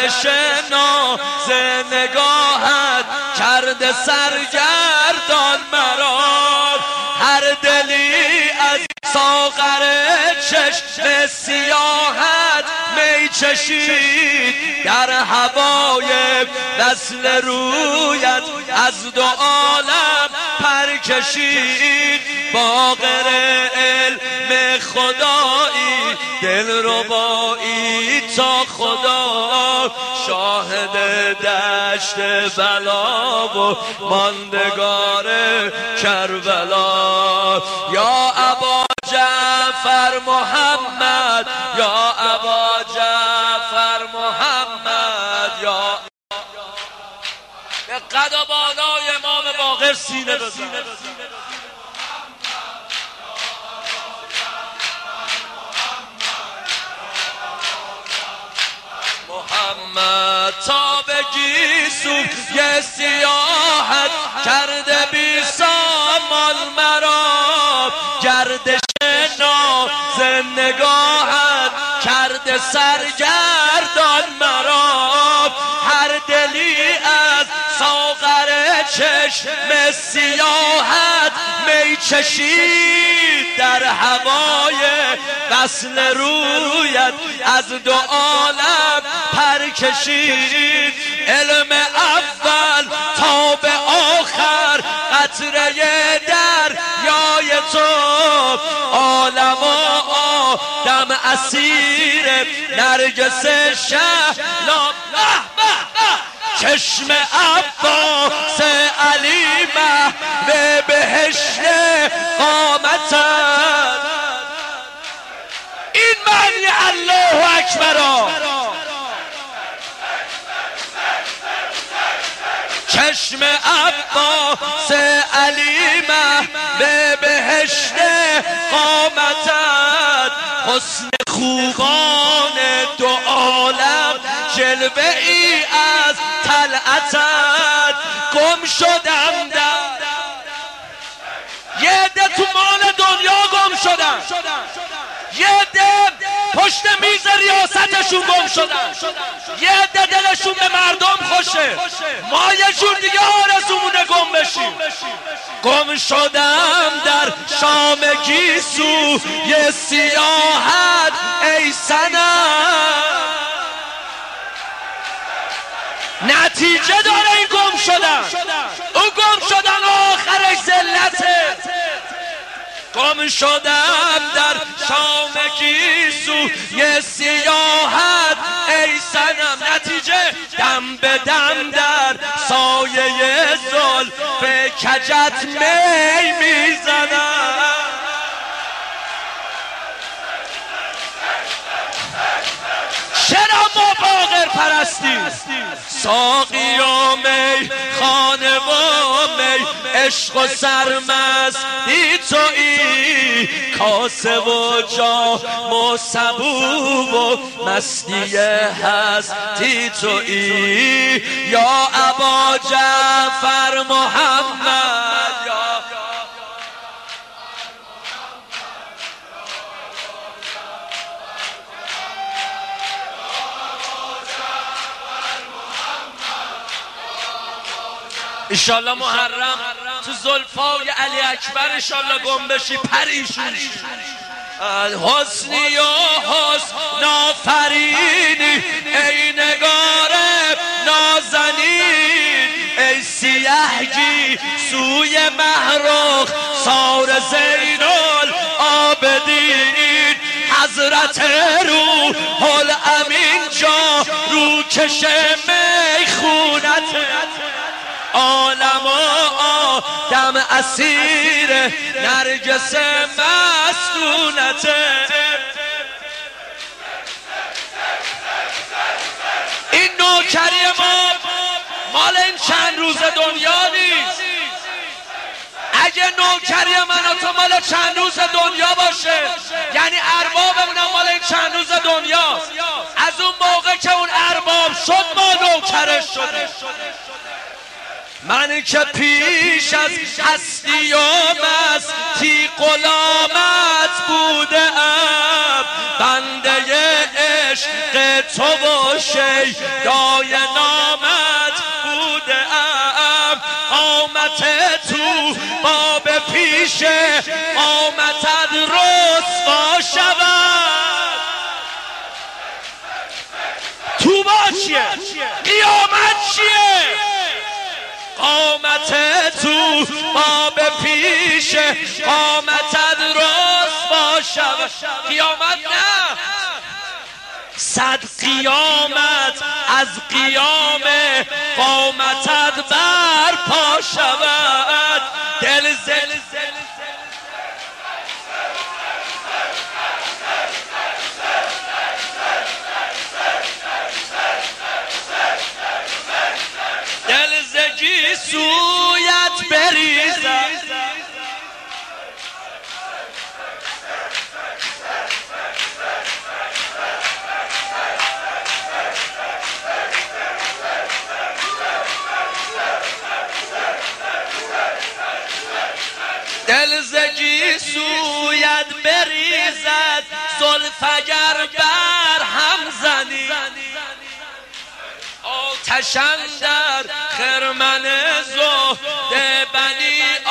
گردش ناز نگاهت کرده سرگردان مرا. هر دلی از ساغر چشم سیاهت می چشید، در هوای وصل رویت از دو عالم پر کشید. باغر علم خدایی دلربایی تا خدا، شاهد دشت بلا و ماندگار کربلا. یا ابا جعفر محمد، یا ابا جعفر محمد، یا به قد و بالای امام باقر سینه بزن. محمد تا به گیسوی سیاحت کرده بی سامان مرا، گردش ناز نگاهت کرده سرگردان مرا. هر دلی از ساغر چشم سیاحت می چشید، در هوای وصل رویت از دو عالم پر کشید. علم اول تا به آخر قطره دریای تو، عالم و آدم اسیر نرگس شهلا. چشم عباس علی محو بهشت قامتت، این معنی الله اکبر. چشم عباس علی محو بهشت قامتت، حسن خوبان دو عالم جلوه ای از طلعتت. گم شدم یه عده تو مال دنیا گم شدن، یه عده پشت میز ریاستشون گم شدن، یه عده دلشون به مردم خوشه. ما یه جور دیگه آرزومونه گم بشیم. گم شدم در شام گیسو یه سیاحت ای صنم، نتیجه داره این گم شدن. اون گم شدن آخرش ذلته. گم شدم در شام گیسو یه سیاحت ای صنم، نتیجه دم به دم در سایه زلف کجت می میزنم. چرا ما باقر پرستیم؟ ساقی و می خانه و می، عشق و سرمستی تویی، کاسه و جام و سبو و مستی هستی تویی. یا ابا جعفر محمد، یا انشالله محرم تو زلفای علی اکبر انشالله گم بشی پریشون. حسنی و حسن آفرینی ای نگار نازنین، ای سیهگی سوی محرخ سار زین العابدین. حضرت روح الامین جا رو کش میخونت، عالم و آدم اسیر نرگس مستونت. این نوکری ما مال این چند روز دنیا نیست. اگه نوکری من و تو مال چند روز دنیا باشه، یعنی اربابمونم مال این چند روز دنیا، از اون موقع که اون ارباب شد ما نوکرش شده. من که پیش از هستی و مستی غلامت بوده ام، بنده عشق تو و شیخ شیدای نامت بودم قامت تو باب پیش قامتت رسوا شود تو با چیه؟ قیامت چیه؟ قامت تو باب پیش قامتت رسوا شود قیامت نه صد قیامت از قیام قامتت برپا شود دل زگی سویت بریزد دل زگی سویت بریزد زلف اگر بر هم زنی آتش اندر خرمن زهد بنی